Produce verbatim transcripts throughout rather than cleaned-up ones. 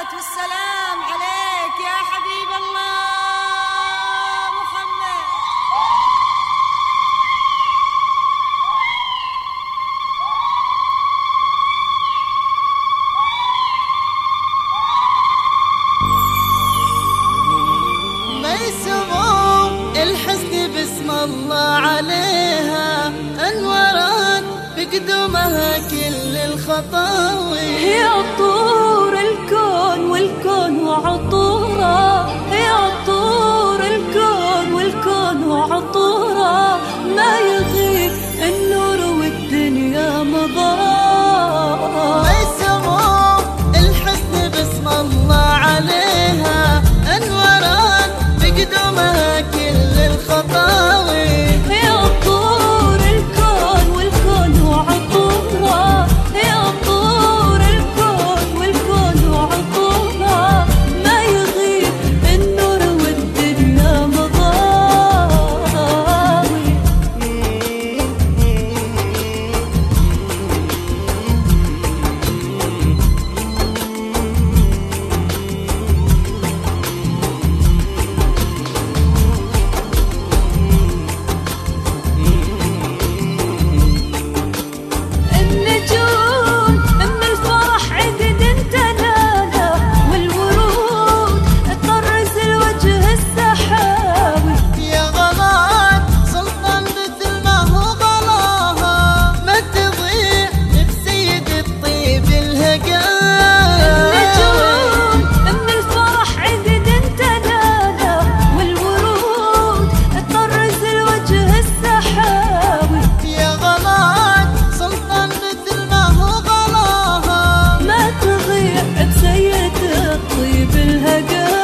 الصلاة والسلام عليك يا حبيب الله محمد. ما يسموم الحسن باسم الله عليها أنورات بقدومها كل الخطاوي. هي عطور الكون والكون وعطورة، هي عطور الكون والكون وعطورة، ما يغيب النور والدنيا مضاء. ما يسموم الحسن باسم الله عليها أنورات بقدومها كل الخطاوي. هي عطور الكون والكون وعطورة، هي عطور الكون والكون وعطورة، ما يغيب النور والدنيا مضاوي. النجوم من الفرح عقد انتلاها، والورود تطرز الوجه السحاوي. يا غلاك سلطان مثل ما هو غلاها، ما تضيع بسيد الطيب الهقاوي. النجوم من الفرح عقد انتلاها، والورود تطرز الوجه السحاوي. يا غلاك سلطان مثل ما هو غلاها، ما تضيع بسيد الطيب الهقاوي.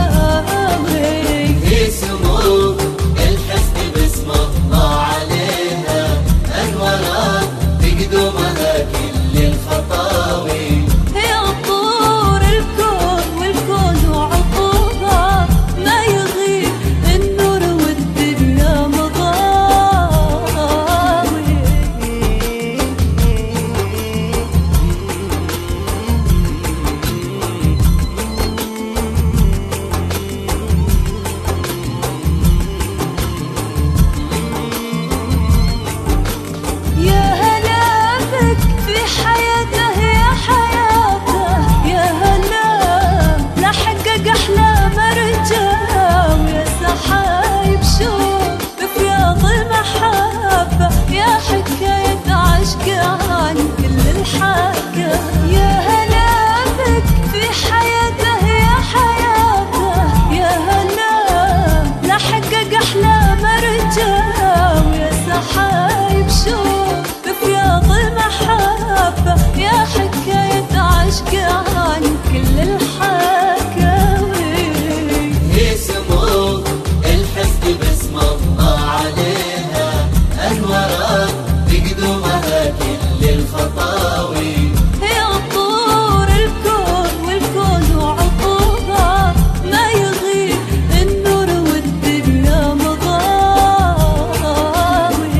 في سمو الحسن باسم الله عليها أنورات بقدومها كل الخطاوي. هي عطور الكون والكون وعطورة، ما يغيب النور والدنيا مضاوي. يا هلا بك في حياته يا حياته، يا هلا لحقق أحلام رجال، ويا سحايب شوق بفياض المحبة، يا حكاية عشق عن كل الحكا. يا هلا بك في حياته يا حياته، يا هلا لحقق أحلام رجال، ويا سحايب شوق بفياض المحبة، يا حكاية عشق عن كل الحكاوي. في سمو الحسن باسم الله عليها أنورات بقدومها كل الخطاوي. هي عطور الكون والكون وعطورة، ما يغيب النور والدنيا مضاوي.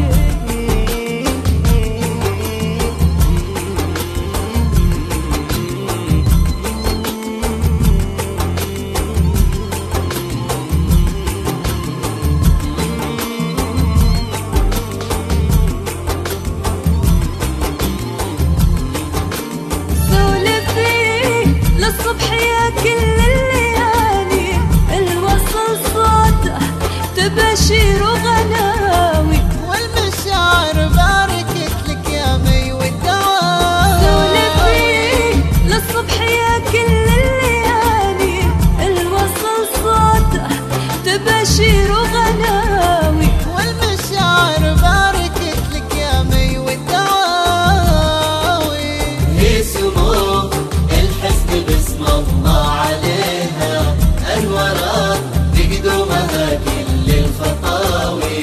سولفي للصبح يا كل الليالي، الوصل صوته تبشير وغناوي. والمشاعر باركت لك يا مي والدواوي. سولفي للصبح يا كل الليالي، الوصل صوته تبشير وغناوي. والمشاعر باركت لك يا مي والدواوي. في سمو الحسن باسم الله عليها أنورات بقدومها كل الخطاوي.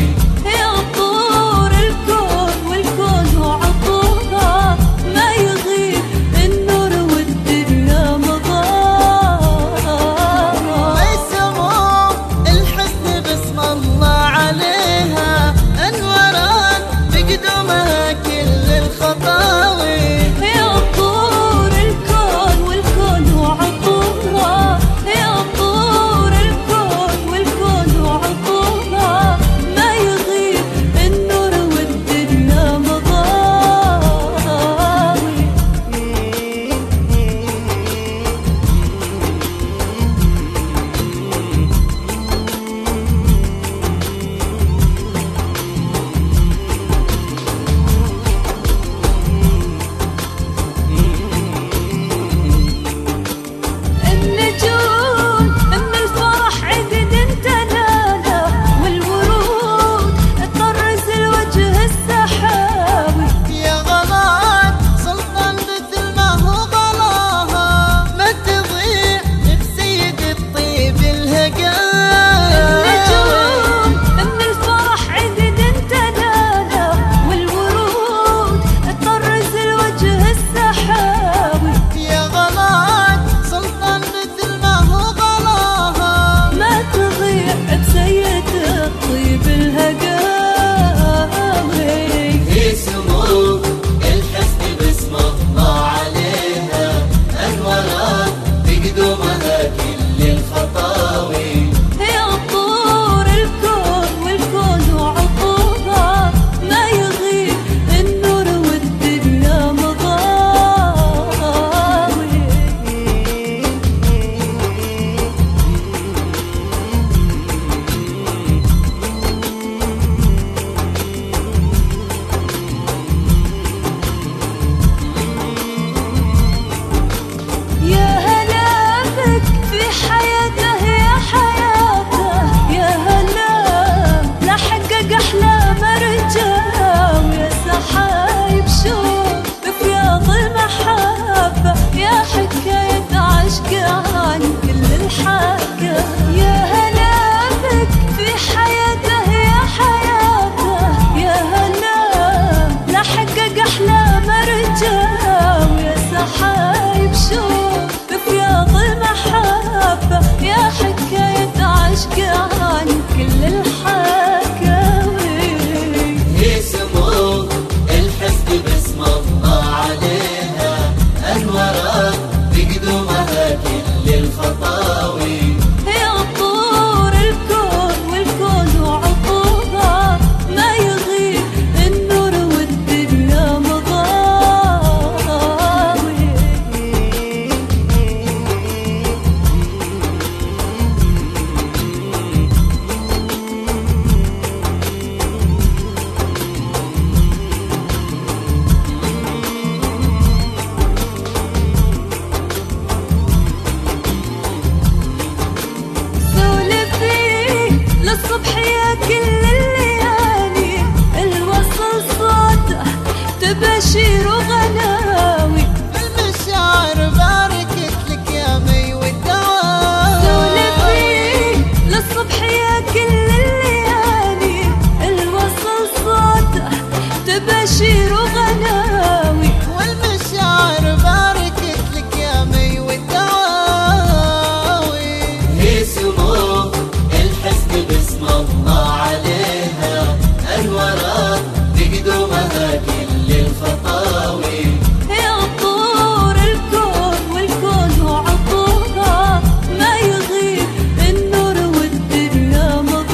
تبشير وغناوي. المشاعر باركت لك يا مي والدواوي. سولفي للصبح يا كل الليالي، الوصل صوته تبشير وغناوي. والمشاعر باركت لك يا مي والدواوي. هي سمو الحسن باسم الله عليها، الورى بقدومها كل الخطاوي. يا عطور الكون والكون هو عطورها، ما يغيب النور والدنيا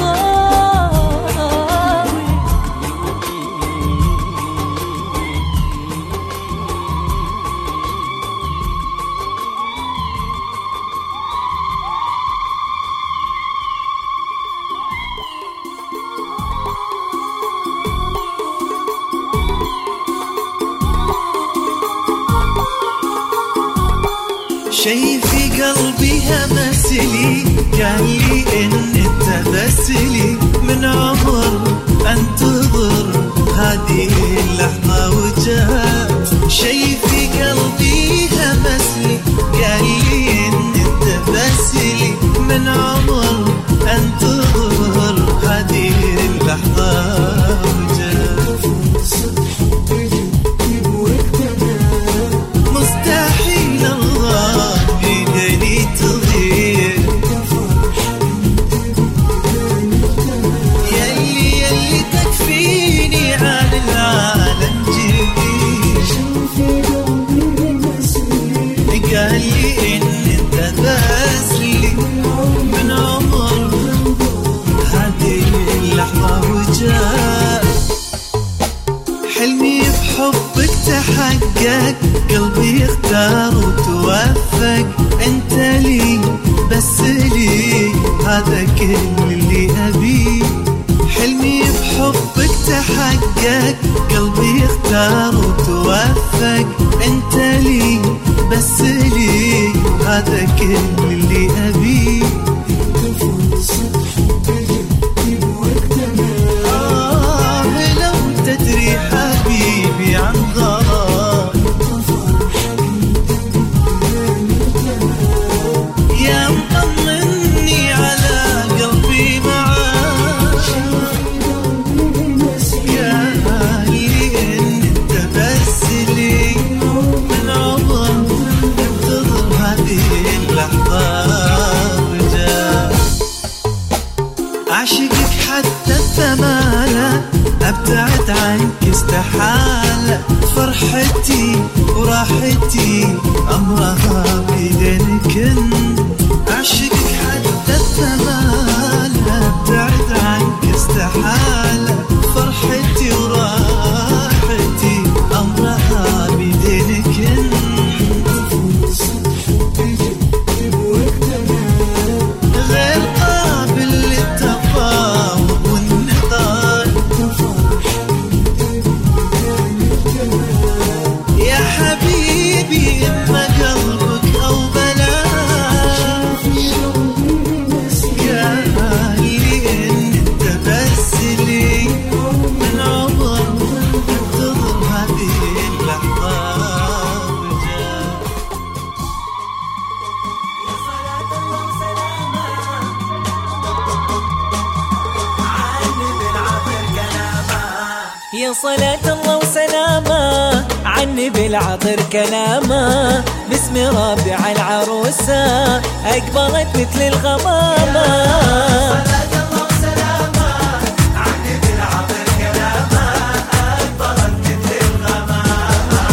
مضاوي. شي في قلبي همسلي، قال لي ان انت بسلي من عمر انتظر هذه اللحظة وجات. شي في قلبي همسلي، قال لي ان انت بسلي من عمر انتظر هذه اللحظة وجات. مستحيل الله يدني تضيع، يلي يلي تكفيني عن العالم جيبي. قال لي ان انت بسلي من عمر هذه اللحظة وجات. حلمي بحبك تحقق، قلبي اختار وتوفق. انت لي بس لي هذا كل اللي ابيه. حلمي بحبك تحقق، قلبي اختار وتوفق. انت لي بس لي هذا كل اللي ابيه. آه لو تدري حبيبي عن غرام، يا مطمني على قلبي معاك. يا لي ان انت بس لي من عمر انتظر هذه اللحظة وجات. أعشقك حتى الثمانة، أبتعد عنك استحالة. فرحتي وراحتي أمرها بيدك انت. أعشقك حتى الثمانة، أبتعد عنك استحالة. فرحتي وراحتي أمرها بيدك انت. غير قابل للتفاوض والنضال، يا حبيبي إما قلبك أو بلاش. قال لي إن أنت بس لي من عمر انتظر هذه اللحظة وجات. يا صلاة الله وسلامة عني بالعطر كلامة، باسم رابع العروسة أقبلت مثل الغمامة. صلاة الله وسلامة عني بالعطر كلامة، أقبلت مثل الغمامة.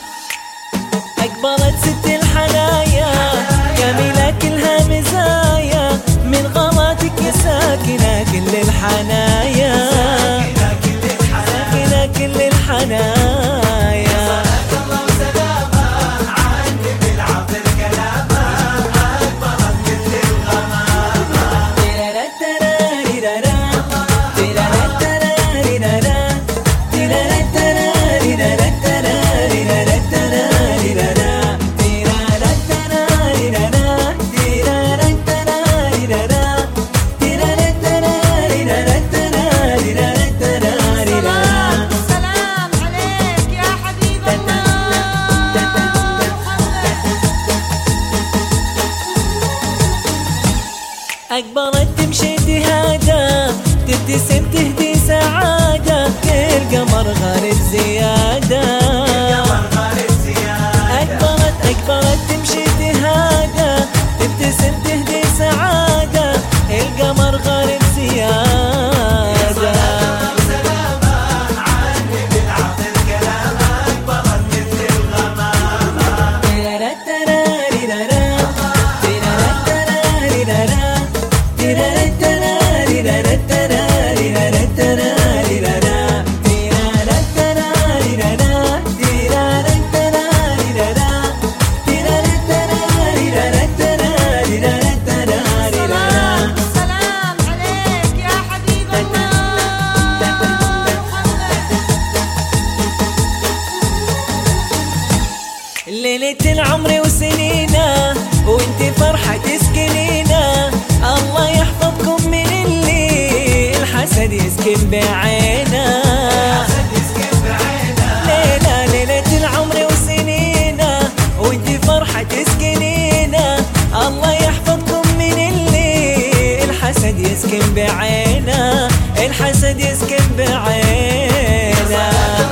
أقبلت ست الحنايا جميلة كلها مزايا، من غلاتك يا ساكنة كل الحنايا، كل الحنايا. صلاة الله وسلامة عني بالعطر كلامة، أكبرت مثل الغمامة. أقبلت تمشي تهادى تبتسم تهدي سعادة القمر غالب زيادة أقبلت أقبلت تمشي تهادى تبتسم تهدي سعادة القمر غالب زيادة ليلة العمر وسنينا وانت فرحة تسكنينا الله يحفظكم من اللي الحسد يسكن بعينا ليلة ليلة العمر وسنينا وانت فرحة تسكنينا الله يحفظكم من اللي الحسد يسكن بعينا الحسد يسكن بعينا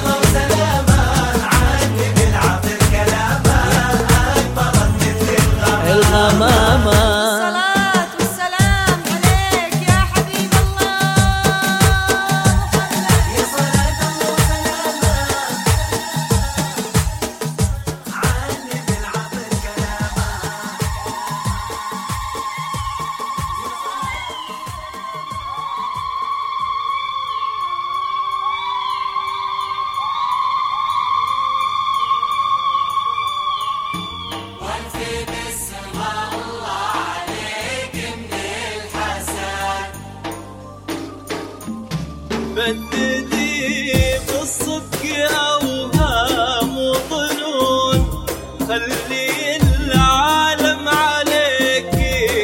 الغمامة الصلاة والسلام عليك يا حبيب الله يا صلاة الله وسلامة عني بالعطر كلامة بددي بالصدق أوهام وظنون خلي العالم عليك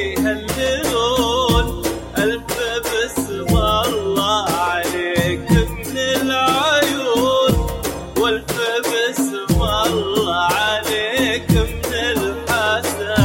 يهللون ألف بسم الله عليك من العيون والف بسم الله عليك من الحسن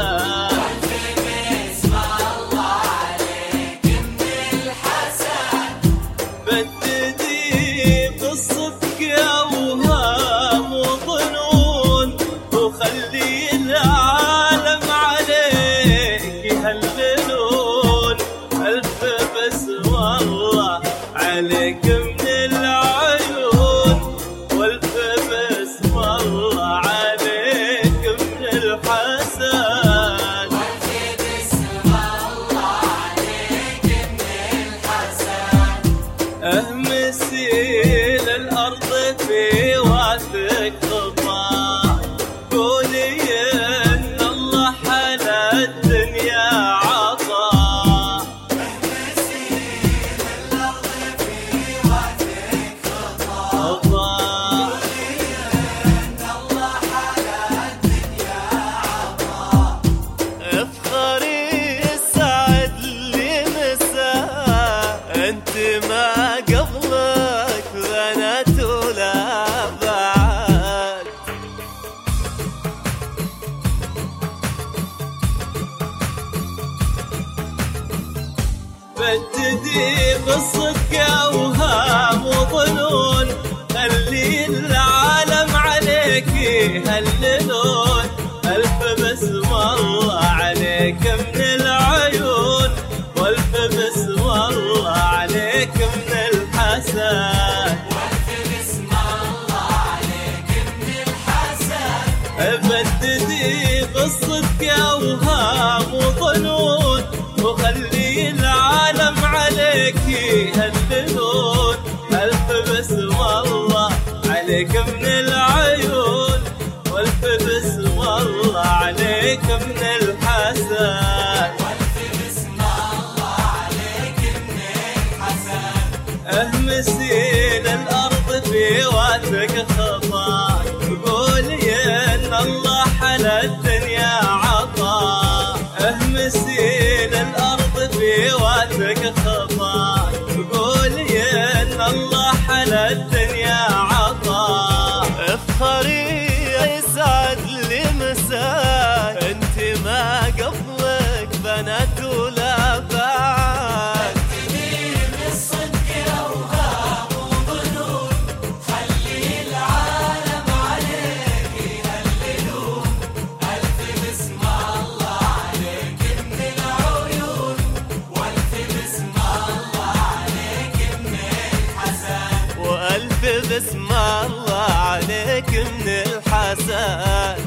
بددي بالصدق أوهام وظنون وخلي العالم عليك يهللون ألف بسم الله عليك من العيون والف بسم الله عليك من الحسن أهمسي للأرض في واثق خطا قولي إن الله حلا الدنيا عطا أهمسي للأرض في واثق خطا قولي إن الله حلا الدنيا عطا افخري السعد اللي مساه انت ما قبلك بنات ولا بعد بددي بالصدق أوهام وظنون خلي العالم عليك يهللون ألف بسم الله عليك من العيون والف بسم الله عليك من الحسن والف بسم الله عليك من الحسن بددي بالصدق أوهام وظنون وخلي العالم عليك يهللون ألف بسم الله عليك من العيون والف بسم الله عليك من الحسن والف بسم الله عليك من الحسن أهمسي للأرض في واثق خطا قولي إن الله حلا الدنيا عطا أهمسي للأرض في واثق خطا قولي إن الله حلا الدنيا عطا افخري يسعد لي مساك انت ما قبلك بنات ولا عليك من الحسد.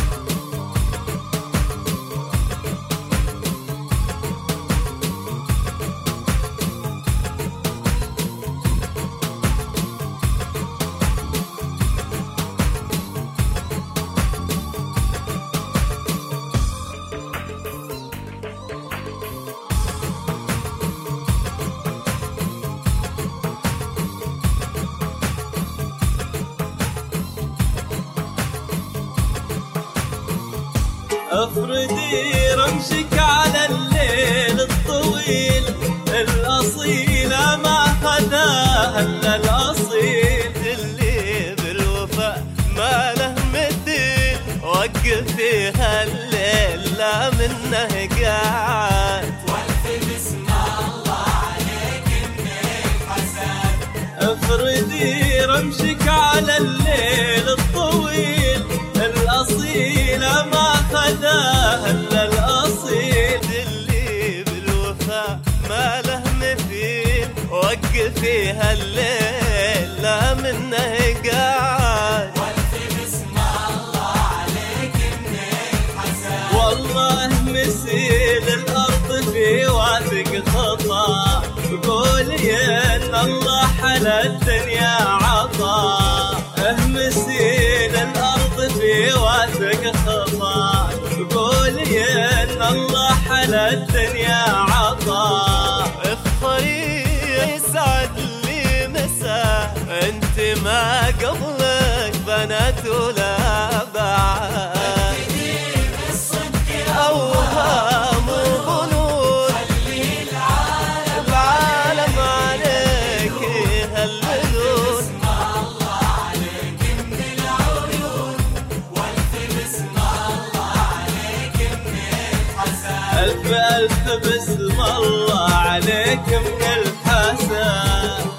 افردي رمشك على الليل الطويل، الاصيل ما خداها الا الاصيل، اللي بالوفاء ما له مثيل، وقف فيها الليل لا منه قاعد. والف بسم الله عليك من الحسد. افردي رمشك على الليل الطويل، الاصيل ما خداها الا الاصيل، اللي بالوفاء ما له مثيل، وقف فيها الليل لا منه قاعد. والف بسم الله عليك من الحسد. والله مسيل الارض في واثق خطا، قولي ان الله حلا الدنيا عطا. مسيل الارض في واثق خطا، قولي ان الله حلا الدنيا عطا. افخري يسعد لي مساء، انت ما قبلك بنات ولا بعد. اوهام وظنون خلي العالم العالم عليك يهللون. بسم الله عليك من العيون. والف بسم الله عليك من الحسد. الف الف بسم الله عليك من الحسن.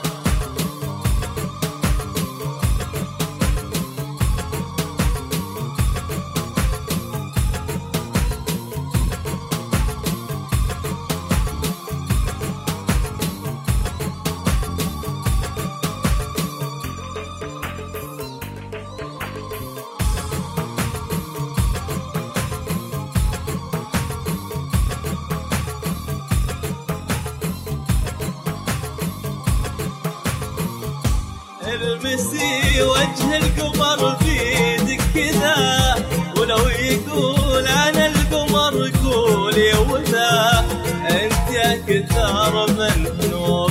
المسي وجه القمر بيدك كذا، ولو يقول انا القمر قولي وذا. انت اكثر من نور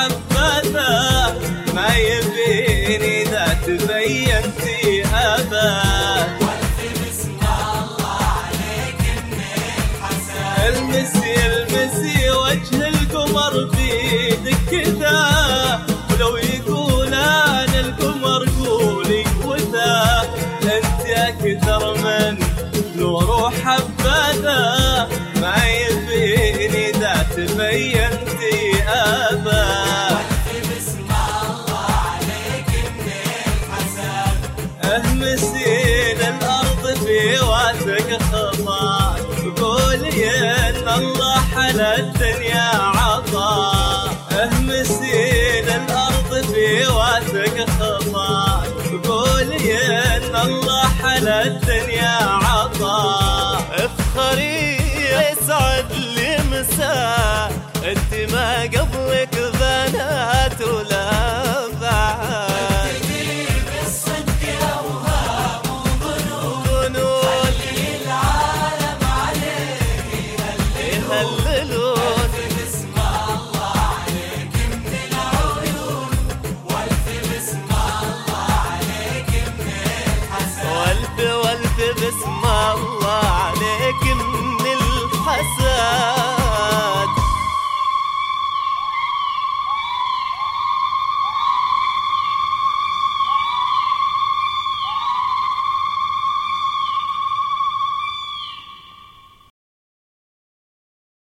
وحبذا، ما يبيني اذا تبينتي ابد. والف بسم الله عليك من الحسد. المسي المسي وجه القمر بيدك كذا، ولو يقول انا القمر قولي وذا. انت اكثر من نور وحبذا، ما يبيني اذا تبينتي ابد. والف بسم الله عليك من الحسد. اهمسين الارض في واثق خطا، قولي ان الله حلا الدنيا عطا. اهمسين الارض في واثق خطا، قولي ان الله حلا الدنيا عطا. افخري يسعد لي مساء، انت ما قبلك بنات ولا بعد. بالصدق اوهام وظنون ظنون خلي العالم عليك يهللون. بسم الله عليك من العيون. والف بسم الله عليك من الحسد. والف والف بسم